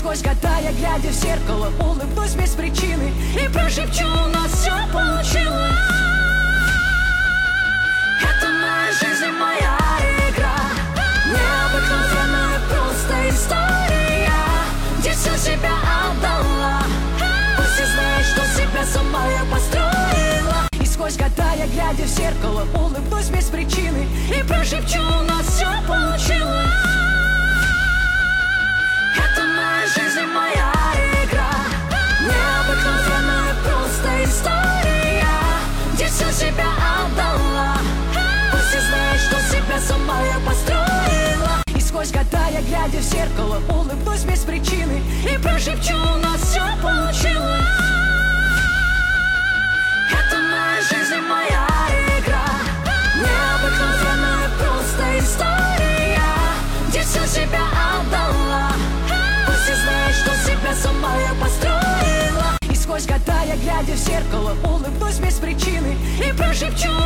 сквозь года я, глядя в зеркало, улыбнусь без причины и прошепчу: у нас все получилось. Это моя жизнь и моя игра, необыкновенная просто история, где все себя отдала. Пусть ты знаешь, что себя сама я построила. И сквозь года я, глядя в зеркало, улыбнусь без причины и прошепчу: у нас все получилось. Это моя жизнь и моя игра, необыкновенная просто история, где все себя отдала. Пусть ты знаешь, что себя сама я построила. И сквозь года я, глядя в зеркало, улыбнусь без причины и прошепчу: у нас все получилось. Это моя жизнь и моя игра, необыкновенная просто история, где все себя отдала. Пусть ты знаешь, что себя сама я построила. И сквозь года я, глядя в зеркало, улыбнусь без причины и прошепчу: